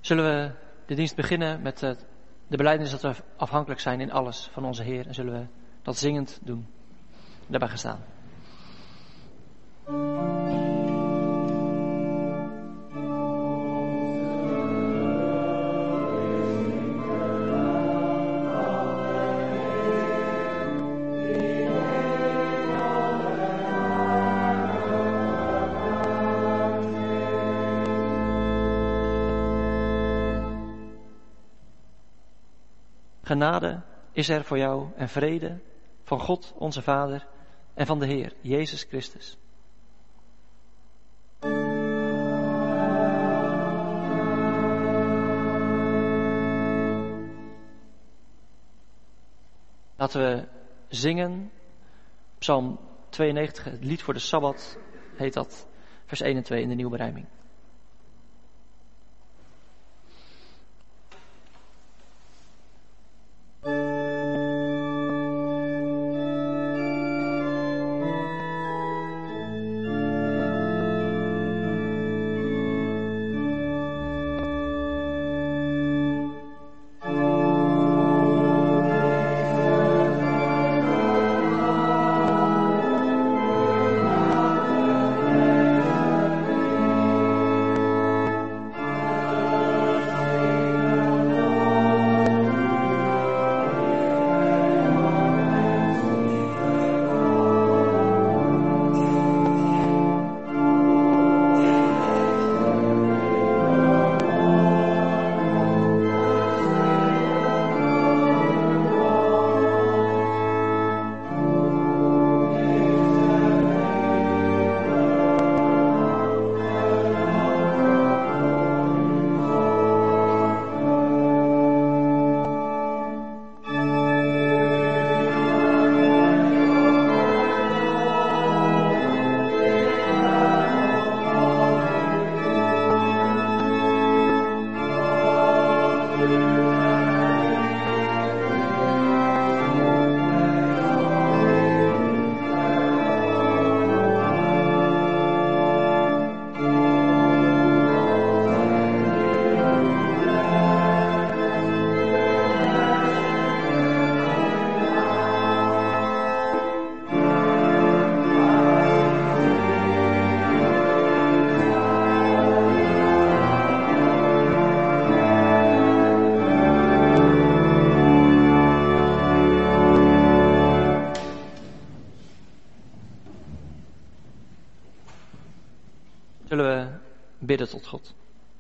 Zullen we de dienst beginnen met de belijdenis dat we afhankelijk zijn in alles van onze Heer. En zullen we dat zingend doen. Daarbij gaan staan. Genade is er voor jou en vrede van God onze Vader en van de Heer Jezus Christus. Laten we zingen, Psalm 92, het lied voor de Sabbat, heet dat, vers 1 en 2 in de Nieuwe Berijming. Zullen we bidden tot God.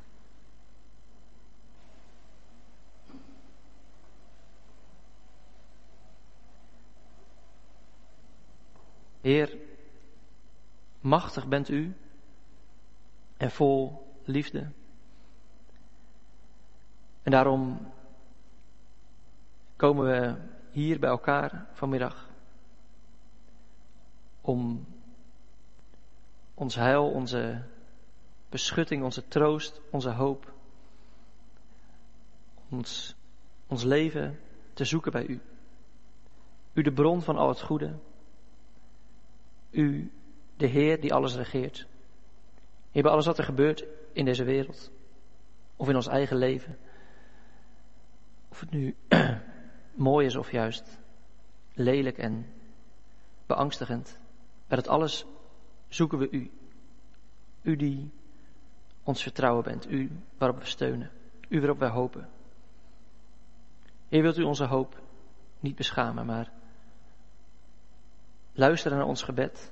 Heer, machtig bent u en vol liefde. En daarom komen we hier bij elkaar vanmiddag om ons heil, onze beschutting, onze troost, onze hoop, ons leven te zoeken bij u. U de bron van al het goede. U de Heer die alles regeert. Heer, bij alles wat er gebeurt in deze wereld of in ons eigen leven, of het nu mooi is of juist lelijk en beangstigend, bij dat alles zoeken we u. U die ons vertrouwen bent, u waarop we steunen, u waarop wij hopen. Heer, wilt u onze hoop niet beschamen, maar luisteren naar ons gebed,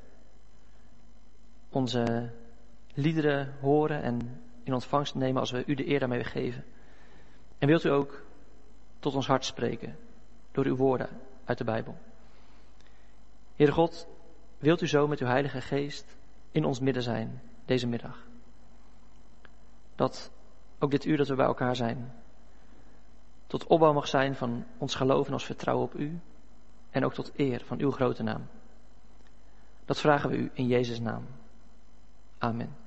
onze liederen horen en in ontvangst nemen als we u de eer daarmee geven. En wilt u ook tot ons hart spreken door uw woorden uit de Bijbel. Heere God, wilt u zo met uw Heilige Geest in ons midden zijn deze middag. Dat ook dit uur dat we bij elkaar zijn tot opbouw mag zijn van ons geloof en ons vertrouwen op u en ook tot eer van uw grote naam. Dat vragen we u in Jezus' naam. Amen.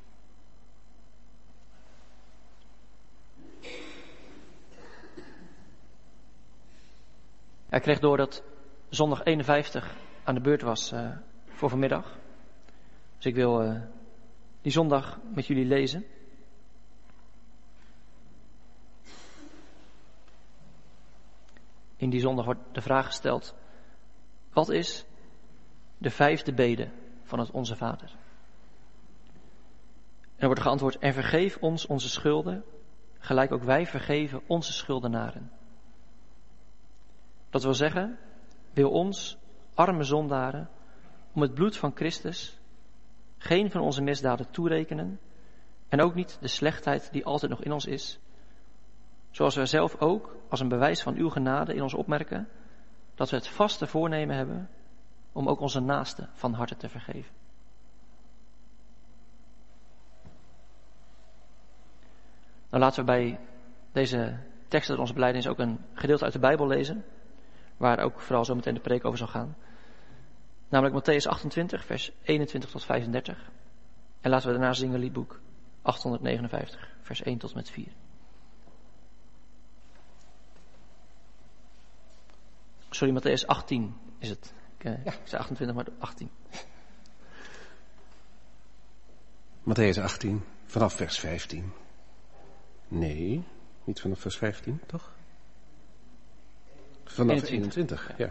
Ik kreeg door dat zondag 51 aan de beurt was voor vanmiddag. Dus ik wil die zondag met jullie lezen. In die zondag wordt de vraag gesteld: wat is de 5e bede van het Onze Vader? En er wordt geantwoord: en vergeef ons onze schulden, gelijk ook wij vergeven onze schuldenaren. Dat wil zeggen, wil ons, arme zondaren, om het bloed van Christus geen van onze misdaden toerekenen en ook niet de slechtheid die altijd nog in ons is, zoals wij zelf ook als een bewijs van uw genade in ons opmerken, dat we het vaste voornemen hebben om ook onze naasten van harte te vergeven. Nou, laten we bij deze tekst uit onze belijdenis ook een gedeelte uit de Bijbel lezen, waar ook vooral zo meteen de preek over zal gaan. Namelijk Mattheüs 28, vers 21 tot 35. En laten we daarna zingen liedboek 859, vers 1 tot en met 4. Sorry, Mattheüs 18 is het. Ik zei 28, maar 18. Mattheüs 18, vanaf vers 15. Nee, niet vanaf vers 15, toch? Vanaf 21, ja.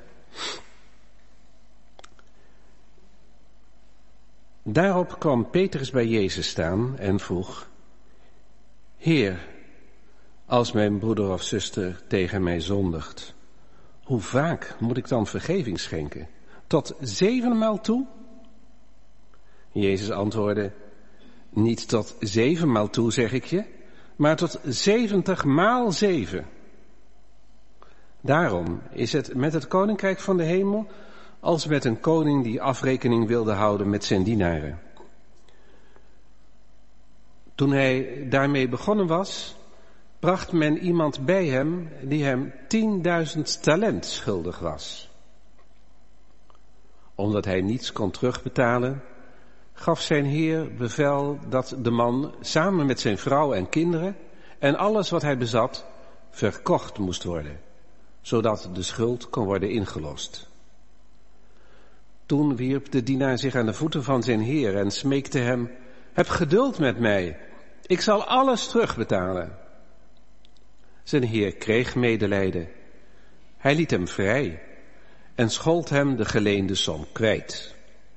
Daarop kwam Petrus bij Jezus staan en vroeg: Heer, als mijn broeder of zuster tegen mij zondigt, hoe vaak moet ik dan vergeving schenken? Tot 7 maal toe? Jezus antwoordde: niet tot 7 maal toe, zeg ik je, maar tot 70 maal 7. Daarom is het met het koninkrijk van de hemel als met een koning die afrekening wilde houden met zijn dienaren. Toen hij daarmee begonnen was, bracht men iemand bij hem die hem 10.000 talent schuldig was. Omdat hij niets kon terugbetalen, gaf zijn heer bevel dat de man samen met zijn vrouw en kinderen en alles wat hij bezat verkocht moest worden, zodat de schuld kon worden ingelost. Toen wierp de dienaar zich aan de voeten van zijn heer en smeekte hem: heb geduld met mij, ik zal alles terugbetalen. Zijn heer kreeg medelijden. Hij liet hem vrij en schold hem de geleende som kwijt.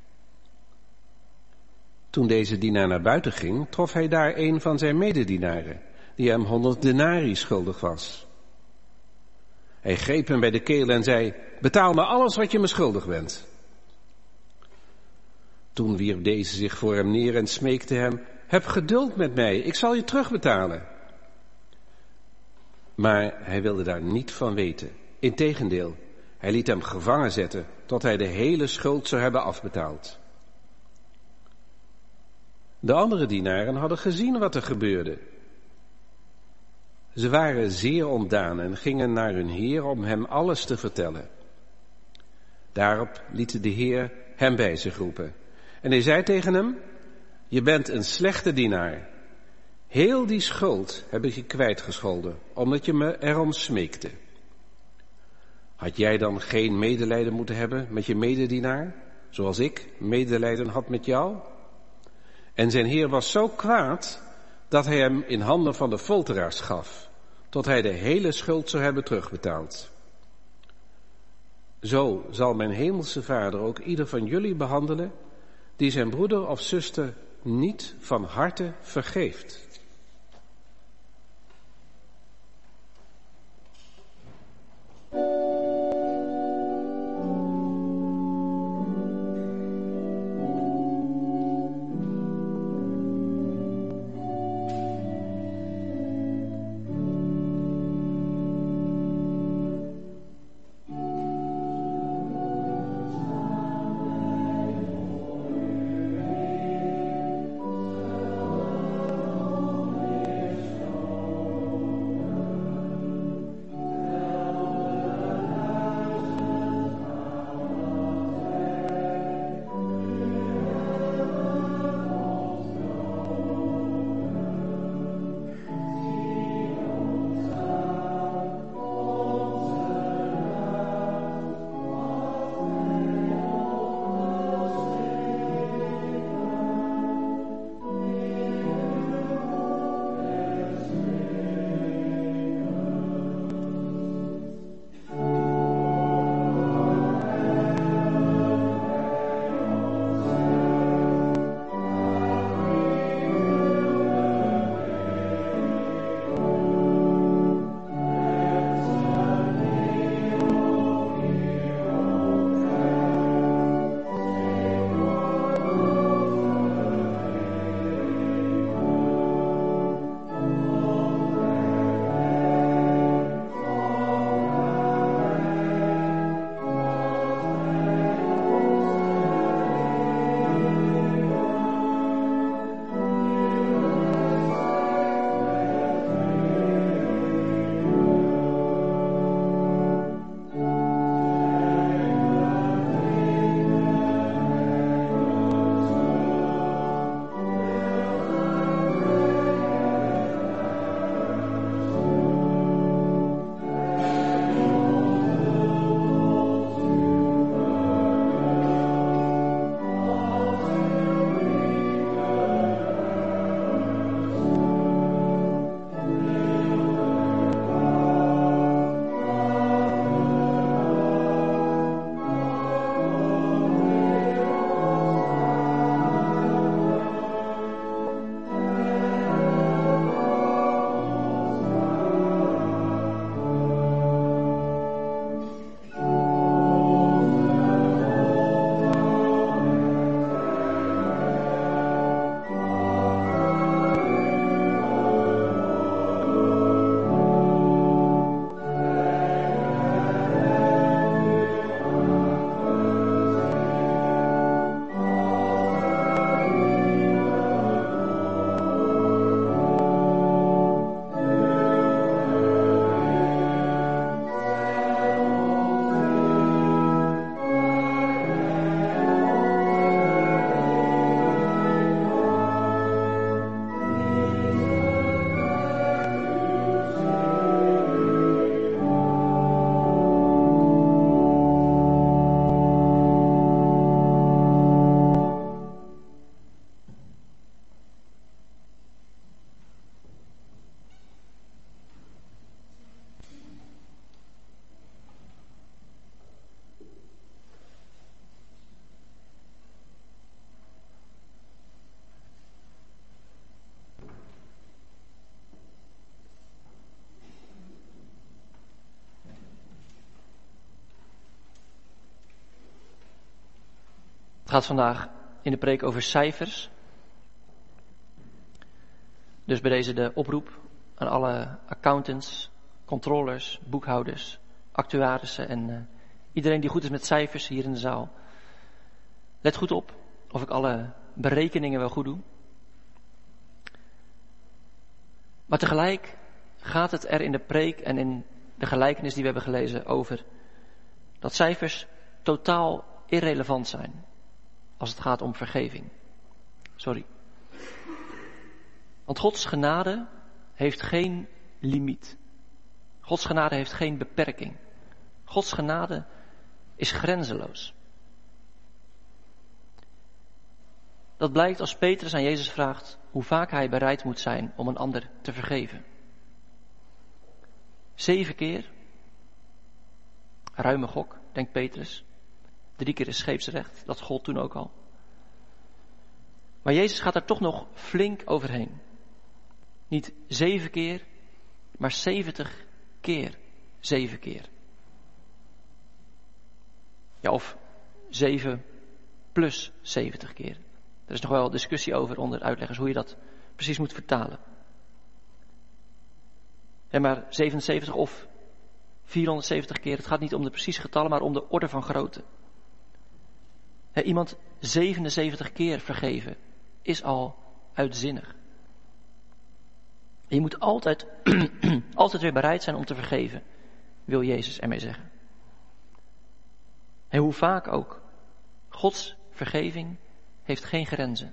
Toen deze dienaar naar buiten ging, trof hij daar een van zijn mededienaren, die hem 100 denarii schuldig was. Hij greep hem bij de keel en zei: betaal me alles wat je me schuldig bent. Toen wierp deze zich voor hem neer en smeekte hem: heb geduld met mij, ik zal je terugbetalen. Maar hij wilde daar niet van weten. Integendeel, hij liet hem gevangen zetten tot hij de hele schuld zou hebben afbetaald. De andere dienaren hadden gezien wat er gebeurde. Ze waren zeer ontdaan en gingen naar hun heer om hem alles te vertellen. Daarop liet de heer hem bij zich roepen. En hij zei tegen hem: je bent een slechte dienaar. Heel die schuld heb ik je kwijtgescholden, omdat je me erom smeekte. Had jij dan geen medelijden moeten hebben met je mededienaar, zoals ik medelijden had met jou? En zijn heer was zo kwaad dat hij hem in handen van de folteraars gaf, tot hij de hele schuld zou hebben terugbetaald. Zo zal mijn hemelse Vader ook ieder van jullie behandelen die zijn broeder of zuster niet van harte vergeeft. Het gaat vandaag in de preek over cijfers. Dus bij deze de oproep aan alle accountants, controllers, boekhouders, actuarissen en iedereen die goed is met cijfers hier in de zaal. Let goed op of ik alle berekeningen wel goed doe. Maar tegelijk gaat het er in de preek en in de gelijkenis die we hebben gelezen over dat cijfers totaal irrelevant zijn als het gaat om vergeving. Want Gods genade heeft geen limiet. Gods genade heeft geen beperking. Gods genade is grenzeloos. Dat blijkt als Petrus aan Jezus vraagt hoe vaak hij bereid moet zijn om een ander te vergeven. 7 keer. Ruime gok, denkt Petrus. 3 keer is scheepsrecht, dat gold toen ook al. Maar Jezus gaat er toch nog flink overheen. Niet 7 keer, maar 70 keer 7 keer. Ja, of 7 plus 70 keer. Er is nog wel discussie over onder uitleggers hoe je dat precies moet vertalen. En maar 77 of 470 keer, het gaat niet om de precieze getallen, maar om de orde van grootte. Iemand 77 keer vergeven is al uitzinnig. Je moet altijd weer bereid zijn om te vergeven, wil Jezus ermee zeggen. En hoe vaak ook, Gods vergeving heeft geen grenzen.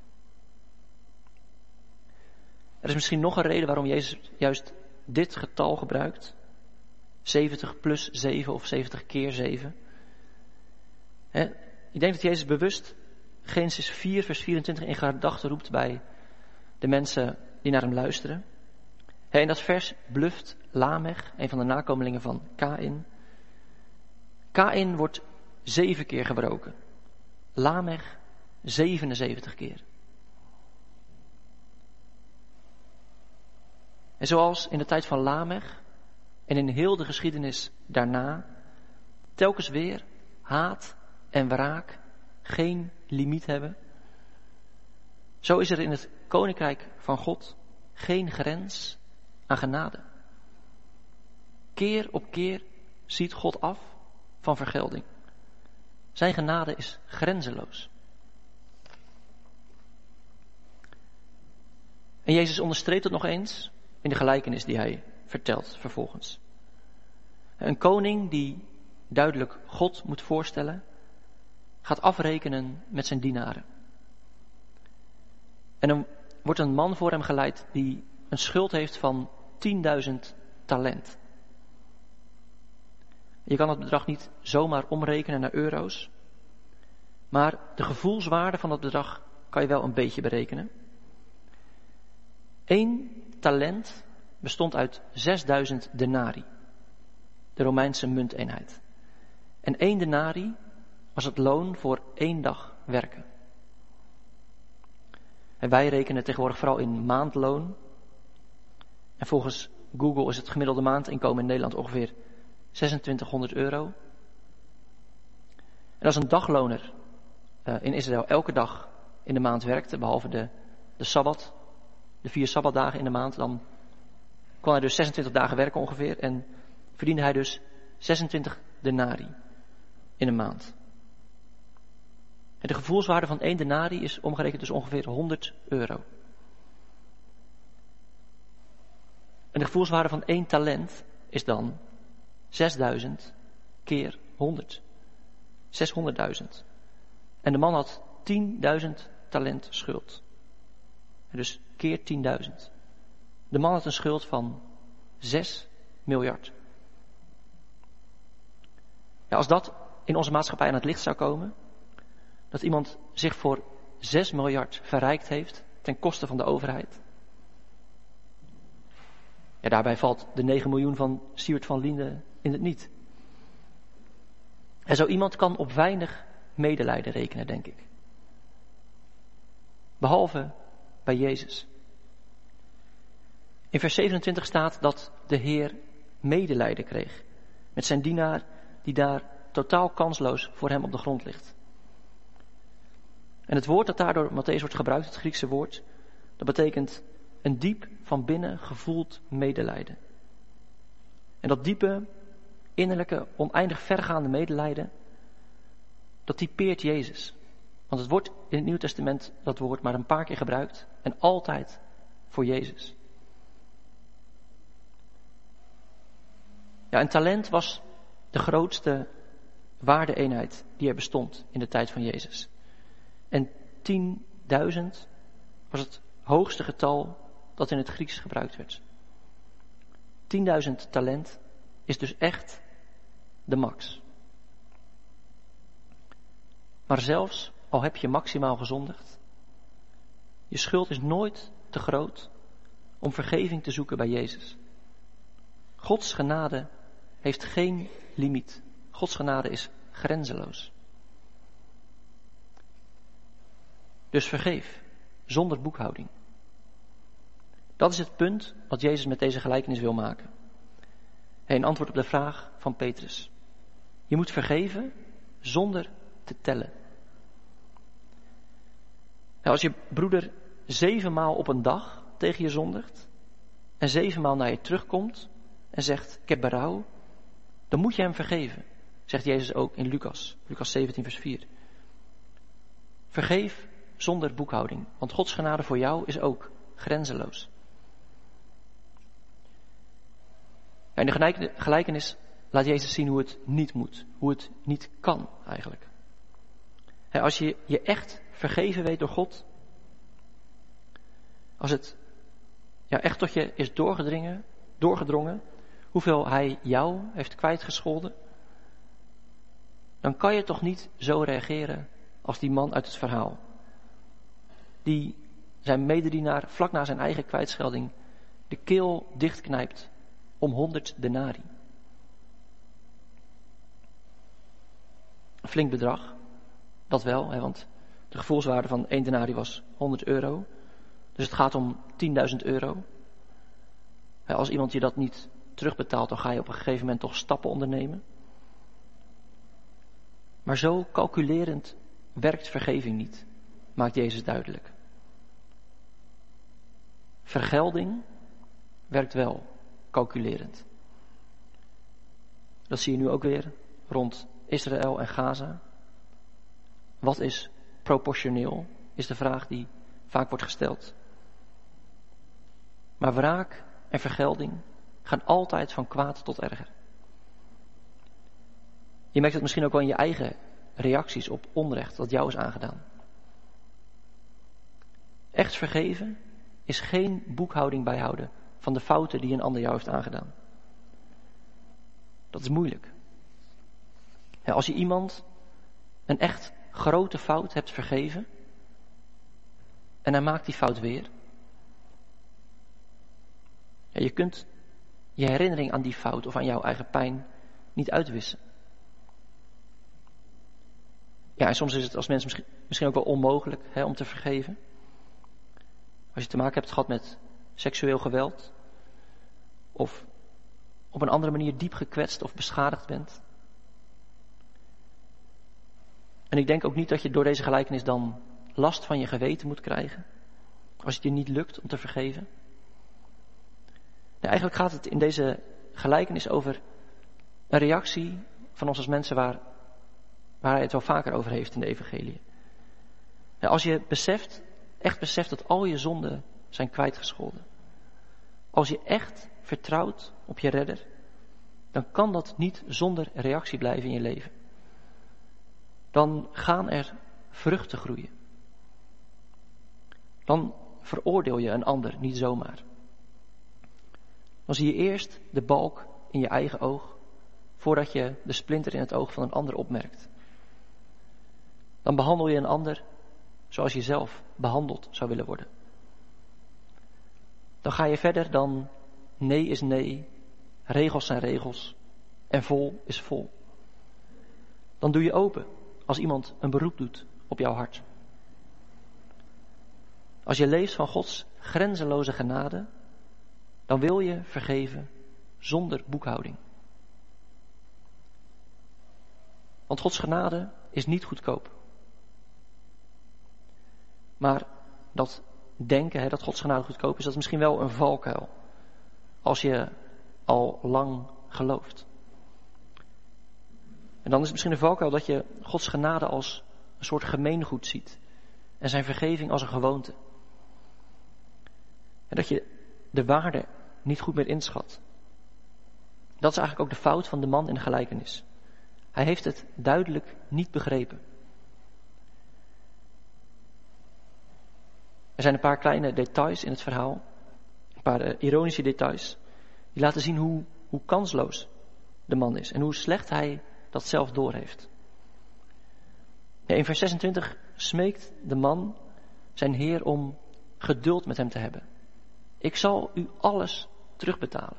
Er is misschien nog een reden waarom Jezus juist dit getal gebruikt. 70 plus 7 of 70 keer 7. Ik denk dat Jezus bewust Genesis 4 vers 24 in gedachten roept bij de mensen die naar hem luisteren. In dat vers bluft Lamech, een van de nakomelingen van Kaïn. Kaïn wordt 7 keer gebroken. Lamech 77 keer. En zoals in de tijd van Lamech en in heel de geschiedenis daarna, telkens weer haat en wraak geen limiet hebben, zo is er in het koninkrijk van God geen grens aan genade. Keer op keer ziet God af van vergelding. Zijn genade is grenzeloos. En Jezus onderstreept het nog eens in de gelijkenis die hij vertelt vervolgens. Een koning die duidelijk God moet voorstellen, gaat afrekenen met zijn dienaren. En dan wordt een man voor hem geleid die een schuld heeft van 10.000 talent. Je kan het bedrag niet zomaar omrekenen naar euro's, maar de gevoelswaarde van dat bedrag kan je wel een beetje berekenen. 1 talent bestond uit 6000 denari, de Romeinse munteenheid. En 1 denari was het loon voor 1 dag werken. En wij rekenen tegenwoordig vooral in maandloon. En volgens Google is het gemiddelde maandinkomen in Nederland ongeveer €2600. En als een dagloner in Israël elke dag in de maand werkte, behalve de Sabbat, de 4 Sabbatdagen in de maand, dan kon hij dus 26 dagen werken ongeveer en verdiende hij dus 26 denari in een maand. En de gevoelswaarde van 1 denari is omgerekend dus ongeveer €100. En de gevoelswaarde van 1 talent is dan 6000 keer 100. 600.000. En de man had 10.000 talent schuld. En dus keer 10.000. De man had een schuld van 6 miljard. Ja, als dat in onze maatschappij aan het licht zou komen, dat iemand zich voor 6 miljard verrijkt heeft ten koste van de overheid. Ja, daarbij valt de 9 miljoen van Siewert van Liende in het niet. En zo iemand kan op weinig medelijden rekenen, denk ik. Behalve bij Jezus. In vers 27 staat dat de Heer medelijden kreeg met zijn dienaar die daar totaal kansloos voor hem op de grond ligt. En het woord dat daar door Mattheüs wordt gebruikt, het Griekse woord, dat betekent een diep van binnen gevoeld medelijden. En dat diepe, innerlijke, oneindig vergaande medelijden, dat typeert Jezus. Want het wordt in het Nieuw Testament dat woord maar een paar keer gebruikt en altijd voor Jezus. Ja, een talent was de grootste waarde-eenheid die er bestond in de tijd van Jezus. En 10.000 was het hoogste getal dat in het Grieks gebruikt werd. 10.000 talent is dus echt de max. Maar zelfs al heb je maximaal gezondigd, je schuld is nooit te groot om vergeving te zoeken bij Jezus. Gods genade heeft geen limiet. Gods genade is grenzeloos. Dus vergeef, zonder boekhouding. Dat is het punt wat Jezus met deze gelijkenis wil maken. In antwoord op de vraag van Petrus. Je moet vergeven zonder te tellen. Nou, als je broeder 7 maal op een dag tegen je zondigt en 7 maal naar je terugkomt en zegt, ik heb berouw, dan moet je hem vergeven, zegt Jezus ook in Lucas 17 vers 4. Vergeef zonder boekhouding, want Gods genade voor jou is ook grenzeloos. En in de gelijkenis laat Jezus zien hoe het niet moet, hoe het niet kan eigenlijk. Als je je echt vergeven weet door God, als het echt tot je is doorgedrongen, hoeveel Hij jou heeft kwijtgescholden, dan kan je toch niet zo reageren als die man uit het verhaal. Die zijn mededienaar vlak na zijn eigen kwijtschelding de keel dichtknijpt om 100 denari. Een flink bedrag, dat wel, want de gevoelswaarde van 1 denari was 100 euro. Dus het gaat om 10.000 euro. Als iemand je dat niet terugbetaalt, dan ga je op een gegeven moment toch stappen ondernemen. Maar zo calculerend werkt vergeving niet, maakt Jezus duidelijk. Vergelding werkt wel calculerend. Dat zie je nu ook weer rond Israël en Gaza. Wat is proportioneel, is de vraag die vaak wordt gesteld. Maar wraak en vergelding gaan altijd van kwaad tot erger. Je merkt het misschien ook wel in je eigen reacties op onrecht dat jou is aangedaan. Echt vergeven is geen boekhouding bijhouden van de fouten die een ander jou heeft aangedaan. Dat is moeilijk. Als je iemand een echt grote fout hebt vergeven en hij maakt die fout weer. Je kunt je herinnering aan die fout of aan jouw eigen pijn niet uitwissen. Ja, en soms is het als mens misschien ook wel onmogelijk om te vergeven. Als je te maken hebt gehad met seksueel geweld of op een andere manier diep gekwetst of beschadigd bent. En ik denk ook niet dat je door deze gelijkenis dan last van je geweten moet krijgen, als het je niet lukt om te vergeven. Nee, eigenlijk gaat het in deze gelijkenis over een reactie van ons als mensen waar hij het wel vaker over heeft in de evangelie. Als je echt beseft dat al je zonden zijn kwijtgescholden. Als je echt vertrouwt op je redder, dan kan dat niet zonder reactie blijven in je leven. Dan gaan er vruchten groeien. Dan veroordeel je een ander niet zomaar. Dan zie je eerst de balk in je eigen oog, voordat je de splinter in het oog van een ander opmerkt. Dan behandel je een ander zoals je zelf behandeld zou willen worden. Dan ga je verder dan nee is nee, regels zijn regels en vol is vol. Dan doe je open als iemand een beroep doet op jouw hart. Als je leeft van Gods grenzeloze genade, dan wil je vergeven zonder boekhouding. Want Gods genade is niet goedkoop. Maar dat denken, dat Gods genade goedkoop is, dat is misschien wel een valkuil. Als je al lang gelooft. En dan is het misschien een valkuil dat je Gods genade als een soort gemeengoed ziet. En zijn vergeving als een gewoonte. En dat je de waarde niet goed meer inschat. Dat is eigenlijk ook de fout van de man in de gelijkenis. Hij heeft het duidelijk niet begrepen. Er zijn een paar kleine details in het verhaal. Een paar ironische details. Die laten zien hoe kansloos de man is. En hoe slecht hij dat zelf doorheeft. Ja, in vers 26 smeekt de man zijn heer om geduld met hem te hebben. Ik zal u alles terugbetalen.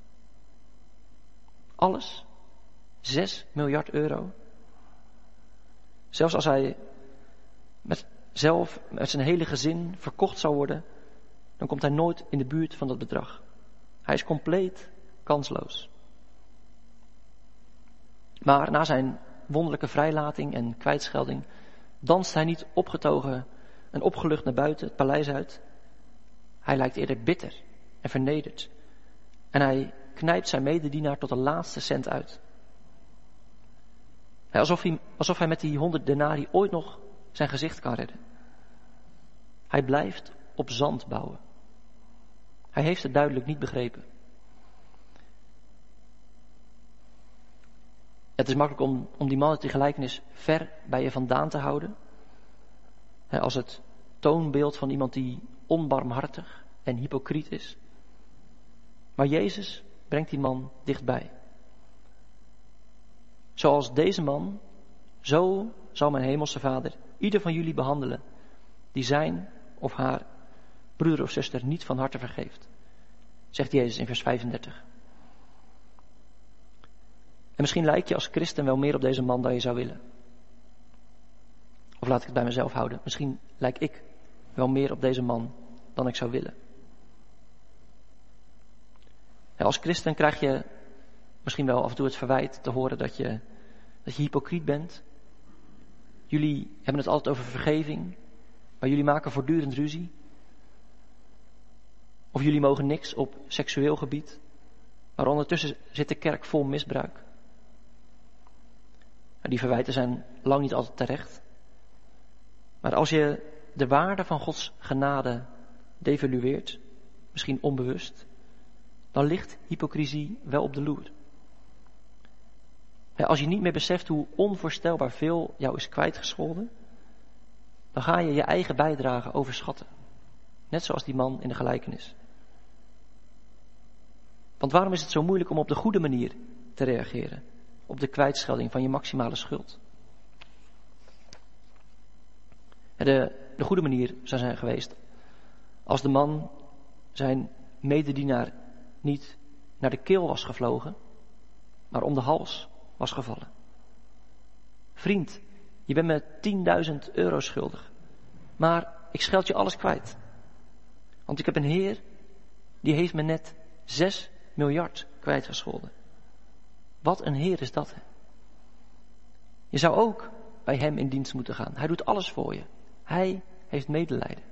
Alles. 6 miljard euro. Zelfs als hij met zijn hele gezin verkocht zou worden, dan komt hij nooit in de buurt van dat bedrag. Hij is compleet kansloos. Maar na zijn wonderlijke vrijlating en kwijtschelding danst hij niet opgetogen en opgelucht naar buiten het paleis uit. Hij lijkt eerder bitter en vernederd. En hij knijpt zijn mededienaar tot de laatste cent uit. Alsof hij met die 100 denarii ooit nog zijn gezicht kan redden. Hij blijft op zand bouwen. Hij heeft het duidelijk niet begrepen. Het is makkelijk om die man uit die gelijkenis ver bij je vandaan te houden. Als het toonbeeld van iemand die onbarmhartig en hypocriet is. Maar Jezus brengt die man dichtbij. Zoals deze man, zo zal mijn hemelse Vader ieder van jullie behandelen die zijn of haar broeder of zuster niet van harte vergeeft. Zegt Jezus in vers 35. En misschien lijk je als christen wel meer op deze man dan je zou willen. Of laat ik het bij mezelf houden. Misschien lijk ik wel meer op deze man dan ik zou willen. En als christen krijg je misschien wel af en toe het verwijt te horen dat je hypocriet bent. Jullie hebben het altijd over vergeving, maar jullie maken voortdurend ruzie. Of jullie mogen niks op seksueel gebied, maar ondertussen zit de kerk vol misbruik. Die verwijten zijn lang niet altijd terecht. Maar als je de waarde van Gods genade devalueert, misschien onbewust, dan ligt hypocrisie wel op de loer. Als je niet meer beseft hoe onvoorstelbaar veel jou is kwijtgescholden, dan ga je je eigen bijdrage overschatten. Net zoals die man in de gelijkenis. Want waarom is het zo moeilijk om op de goede manier te reageren op de kwijtschelding van je maximale schuld? De goede manier zou zijn geweest als de man zijn mededienaar niet naar de keel was gevlogen, maar om de hals was gevallen. Vriend, je bent me 10.000 euro schuldig, maar ik scheld je alles kwijt. Want ik heb een Heer, die heeft me net 6 miljard kwijtgescholden. Wat een Heer is dat, hè? Je zou ook bij hem in dienst moeten gaan. Hij doet alles voor je. Hij heeft medelijden.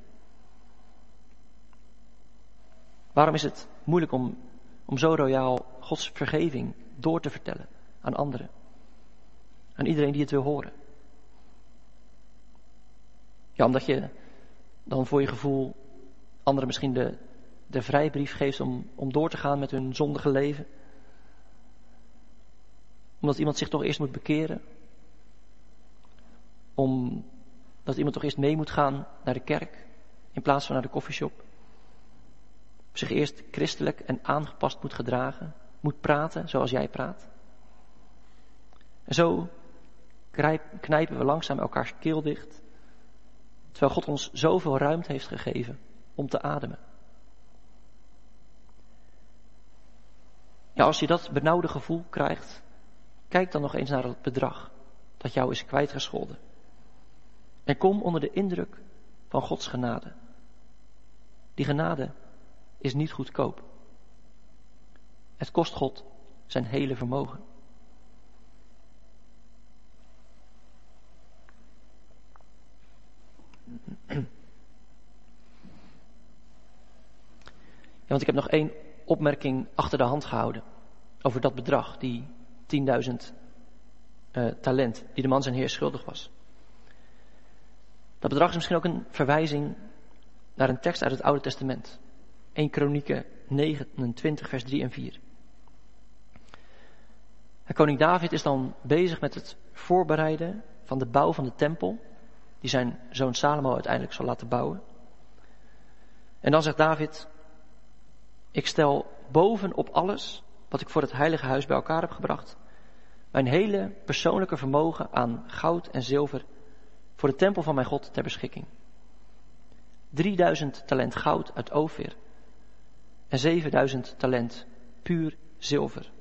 Waarom is het moeilijk om zo royaal Gods vergeving door te vertellen aan anderen? Aan iedereen die het wil horen. Ja, omdat je dan voor je gevoel anderen misschien de vrijbrief geeft om door te gaan met hun zondige leven. Omdat iemand zich toch eerst moet bekeren. Omdat iemand toch eerst mee moet gaan naar de kerk in plaats van naar de koffieshop. Zich eerst christelijk en aangepast moet gedragen. Moet praten zoals jij praat. En zo knijpen we langzaam elkaars keel dicht. Terwijl God ons zoveel ruimte heeft gegeven om te ademen. Ja, als je dat benauwde gevoel krijgt, kijk dan nog eens naar het bedrag dat jou is kwijtgescholden. En kom onder de indruk van Gods genade. Die genade is niet goedkoop. Het kost God zijn hele vermogen. Want ik heb nog 1 opmerking achter de hand gehouden over dat bedrag, die 10.000 talent, die de man zijn heer schuldig was. Dat bedrag is misschien ook een verwijzing naar een tekst uit het Oude Testament. 1 Kronieken 29 vers 3 en 4. En koning David is dan bezig met het voorbereiden van de bouw van de tempel, die zijn zoon Salomo uiteindelijk zal laten bouwen. En dan zegt David: ik stel bovenop alles wat ik voor het heilige huis bij elkaar heb gebracht, mijn hele persoonlijke vermogen aan goud en zilver voor de tempel van mijn God ter beschikking. 3000 talent goud uit Ofir en 7000 talent puur zilver.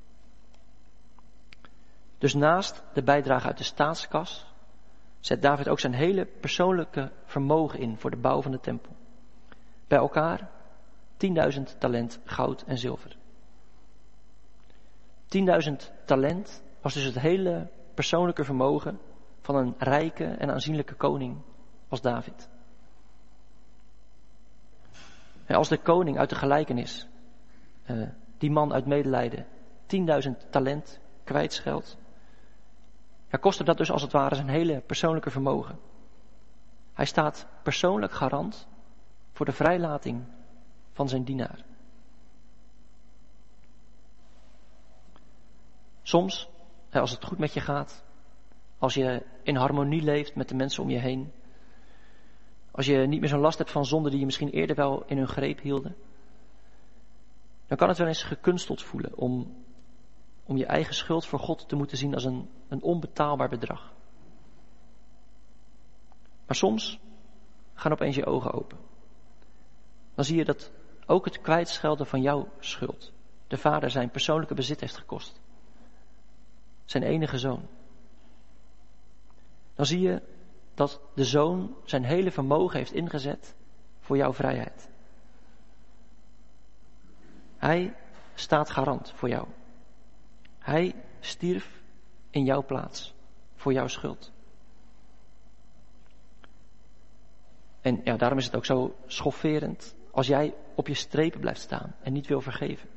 Dus naast de bijdrage uit de staatskas zet David ook zijn hele persoonlijke vermogen in voor de bouw van de tempel. Bij elkaar 10.000 talent goud en zilver. 10.000 talent was dus het hele persoonlijke vermogen van een rijke en aanzienlijke koning als David. En als de koning uit de gelijkenis, die man uit medelijden, 10.000 talent kwijtscheldt, ja, kostte dat dus als het ware zijn hele persoonlijke vermogen. Hij staat persoonlijk garant voor de vrijlating van zijn dienaar. Soms, als het goed met je gaat, als je in harmonie leeft met de mensen om je heen, als je niet meer zo'n last hebt van zonden die je misschien eerder wel in hun greep hielden, dan kan het wel eens gekunsteld voelen om je eigen schuld voor God te moeten zien als een onbetaalbaar bedrag. Maar soms gaan opeens je ogen open. Dan zie je dat ook het kwijtschelden van jouw schuld de vader zijn persoonlijke bezit heeft gekost. Zijn enige zoon. Dan zie je dat de zoon zijn hele vermogen heeft ingezet voor jouw vrijheid. Hij staat garant voor jou. Hij stierf in jouw plaats voor jouw schuld. En ja, daarom is het ook zo schofferend als jij op je strepen blijft staan en niet wil vergeven.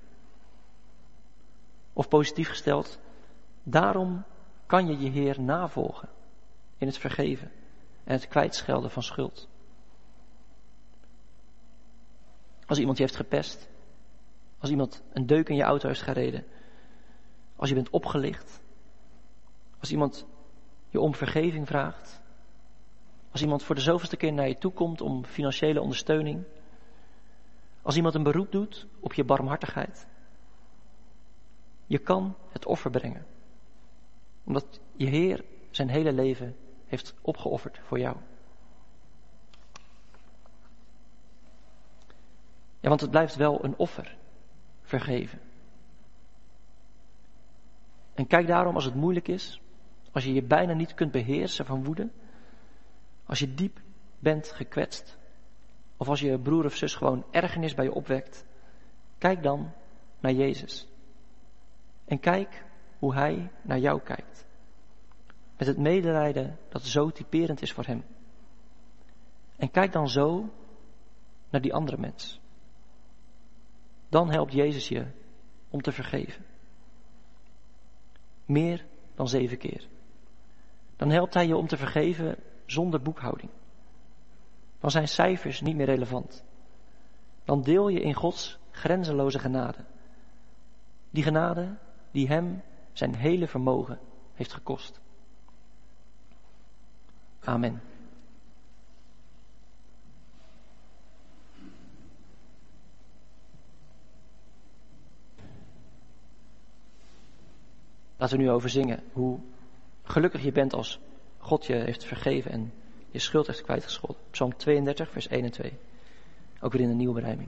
Of positief gesteld, daarom kan je je Heer navolgen in het vergeven en het kwijtschelden van schuld. Als iemand je heeft gepest, als iemand een deuk in je auto heeft gereden, als je bent opgelicht, als iemand je om vergeving vraagt, als iemand voor de zoveelste keer naar je toe komt om financiële ondersteuning, als iemand een beroep doet op je barmhartigheid. Je kan het offer brengen, omdat je Heer zijn hele leven heeft opgeofferd voor jou. Ja, want het blijft wel een offer, vergeven. En kijk daarom als het moeilijk is, als je je bijna niet kunt beheersen van woede, als je diep bent gekwetst, of als je broer of zus gewoon ergernis bij je opwekt, kijk dan naar Jezus. En kijk hoe Hij naar jou kijkt. Met het medelijden dat zo typerend is voor Hem. En kijk dan zo naar die andere mens. Dan helpt Jezus je om te vergeven. Meer dan 7 keer. Dan helpt Hij je om te vergeven zonder boekhouding. Dan zijn cijfers niet meer relevant. Dan deel je in Gods grenzeloze genade. Die genade die Hem zijn hele vermogen heeft gekost. Amen. Laten we nu over zingen hoe gelukkig je bent als God je heeft vergeven en je schuld heeft kwijtgescholden. Psalm 32, vers 1 en 2. Ook weer in de nieuwe berijming.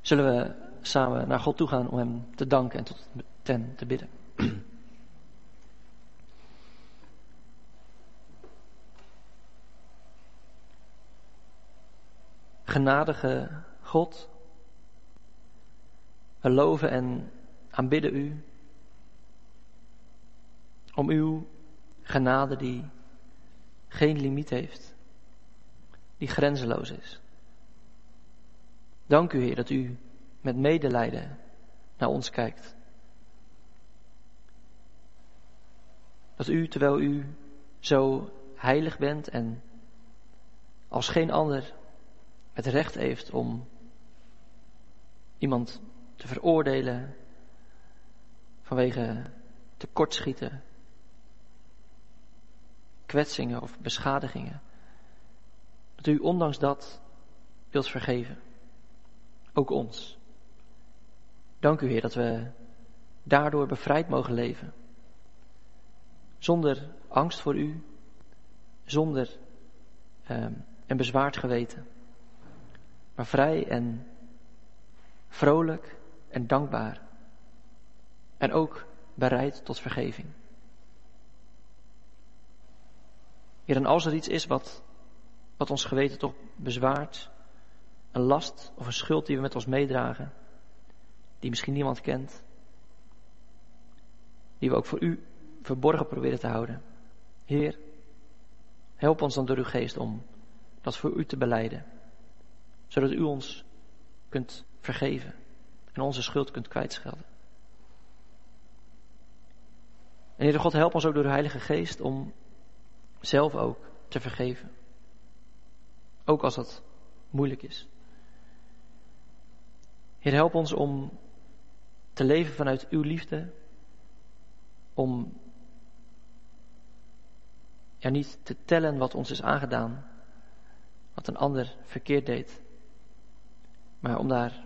zullen we samen naar God toe gaan om hem te danken en tot ten te bidden. Genadige God, we loven en aanbidden u om uw genade die geen limiet heeft, die grenzeloos is. Dank u, Heer, dat u met medelijden naar ons kijkt. Dat u, terwijl u zo heilig bent en als geen ander het recht heeft om iemand te veroordelen vanwege tekortschieten, kwetsingen of beschadigingen, dat u ondanks dat wilt vergeven. Ook ons. Dank u, Heer, dat we daardoor bevrijd mogen leven. Zonder angst voor u, zonder een bezwaard geweten, maar vrij en vrolijk en dankbaar. En ook bereid tot vergeving. Heer, en als er iets is wat ons geweten toch bezwaart, een last of een schuld die we met ons meedragen, die misschien niemand kent, die we ook voor u verborgen proberen te houden. Heer, help ons dan door uw geest om dat voor u te belijden, zodat u ons kunt vergeven en onze schuld kunt kwijtschelden. En Heer God, help ons ook door de Heilige Geest om zelf ook te vergeven. Ook als dat moeilijk is. Heer, help ons om te leven vanuit uw liefde. Om niet te tellen wat ons is aangedaan. Wat een ander verkeerd deed. Maar om daar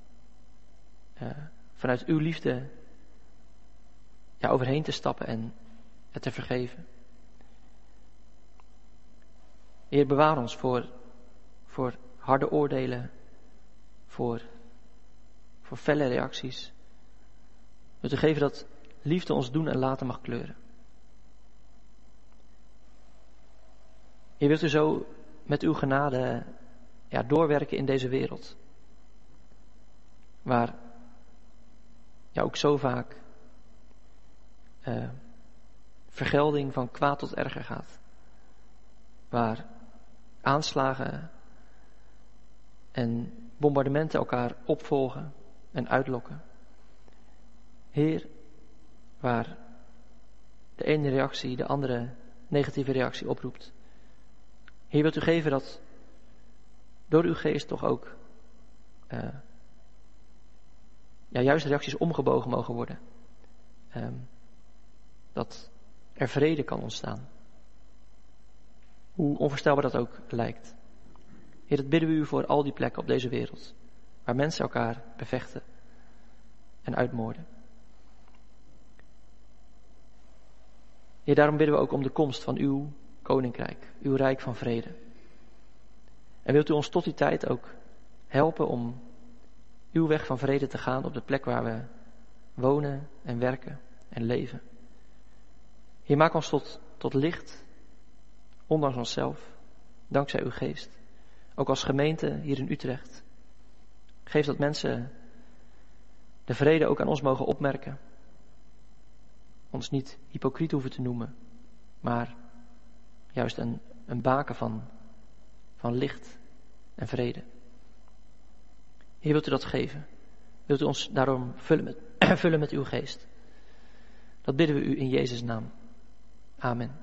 vanuit uw liefde overheen te stappen en het te vergeven. Heer, bewaar ons voor harde oordelen, voor felle reacties. Door te geven dat liefde ons doen en laten mag kleuren. Heer, wilt u zo met uw genade doorwerken in deze wereld. Waar ook zo vaak vergelding van kwaad tot erger gaat. Waar aanslagen en bombardementen elkaar opvolgen en uitlokken. Heer, waar de ene reactie de andere negatieve reactie oproept. Heer, wilt u geven dat door uw geest toch ook juist reacties omgebogen mogen worden. Dat er vrede kan ontstaan. Hoe onvoorstelbaar dat ook lijkt. Heer, dat bidden we u voor al die plekken op deze wereld. Waar mensen elkaar bevechten en uitmoorden. Heer, daarom bidden we ook om de komst van uw koninkrijk. Uw rijk van vrede. En wilt u ons tot die tijd ook helpen om uw weg van vrede te gaan op de plek waar we wonen en werken en leven. Heer, maak ons tot licht, ondanks onszelf, dankzij uw geest. Ook als gemeente hier in Utrecht. Geef dat mensen de vrede ook aan ons mogen opmerken. Ons niet hypocriet hoeven te noemen, maar juist een baken van licht en vrede. Heer, wilt u dat geven? Wilt u ons daarom vullen met uw geest? Dat bidden we u in Jezus' naam. Amen.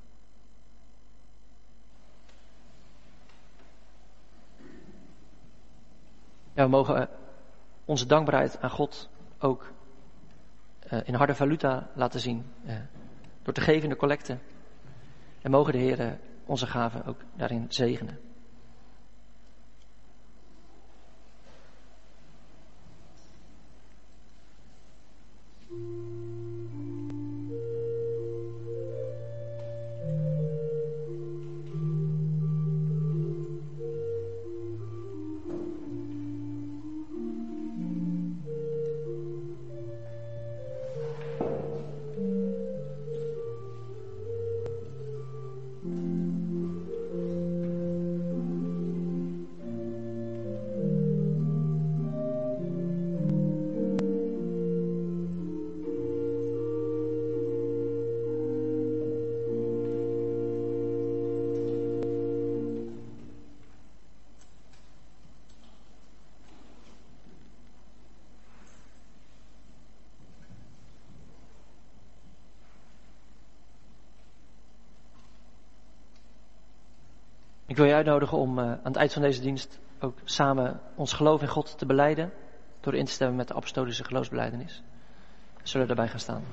Ja, we mogen onze dankbaarheid aan God ook in harde valuta laten zien. Door te geven in de collecte. En mogen de Heer onze gaven ook daarin zegenen. Ik wil je uitnodigen om aan het eind van deze dienst ook samen ons geloof in God te belijden, door in te stemmen met de apostolische geloofsbelijdenis. We zullen daarbij gaan staan.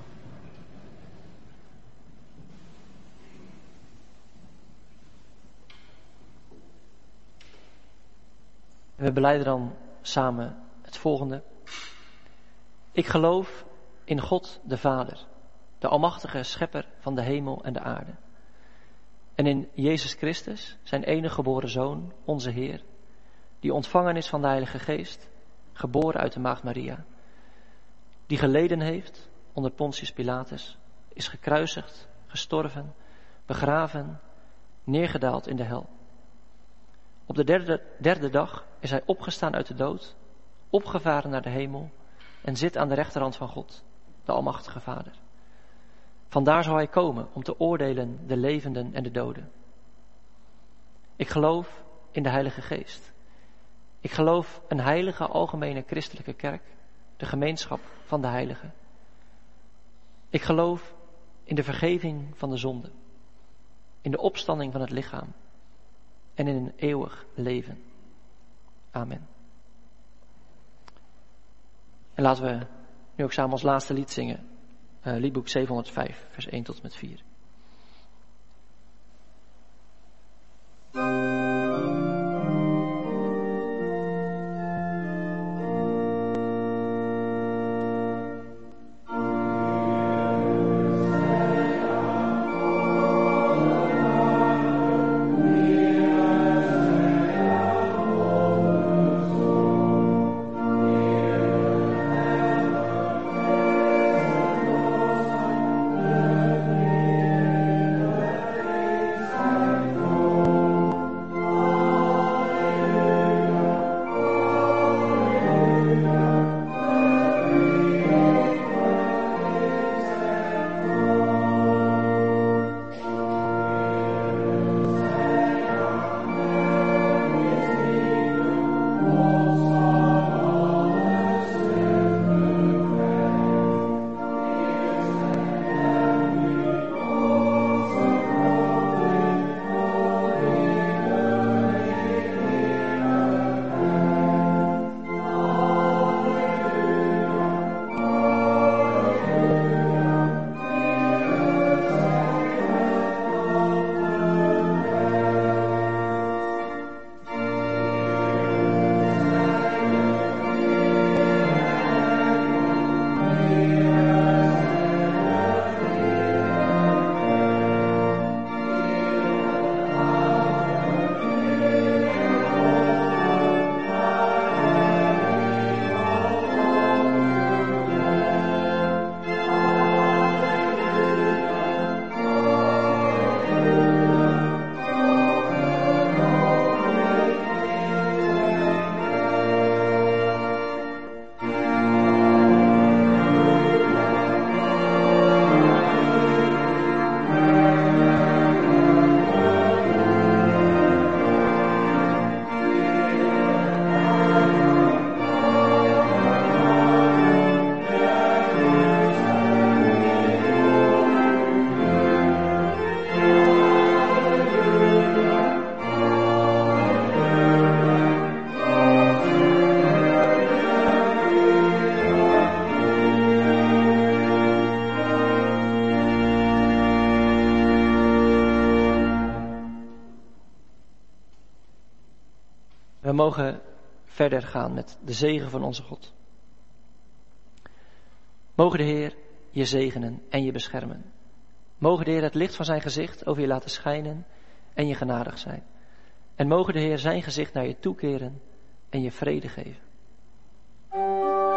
En we belijden dan samen het volgende. Ik geloof in God de Vader, de almachtige schepper van de hemel en de aarde. En in Jezus Christus, zijn enige geboren Zoon, onze Heer, die ontvangen is van de Heilige Geest, geboren uit de Maagd Maria, die geleden heeft onder Pontius Pilatus, is gekruisigd, gestorven, begraven, neergedaald in de hel. Op de derde dag is hij opgestaan uit de dood, opgevaren naar de hemel en zit aan de rechterhand van God, de Almachtige Vader. Vandaar zal hij komen om te oordelen de levenden en de doden. Ik geloof in de Heilige Geest. Ik geloof een heilige algemene christelijke kerk, de gemeenschap van de heiligen. Ik geloof in de vergeving van de zonde, in de opstanding van het lichaam en in een eeuwig leven. Amen. En laten we nu ook samen ons laatste lied zingen. Liedboek 705, vers 1 tot en met 4. We mogen verder gaan met de zegen van onze God. Mogen de Heer je zegenen en je beschermen. Mogen de Heer het licht van zijn gezicht over je laten schijnen en je genadig zijn. En mogen de Heer zijn gezicht naar je toekeren en je vrede geven.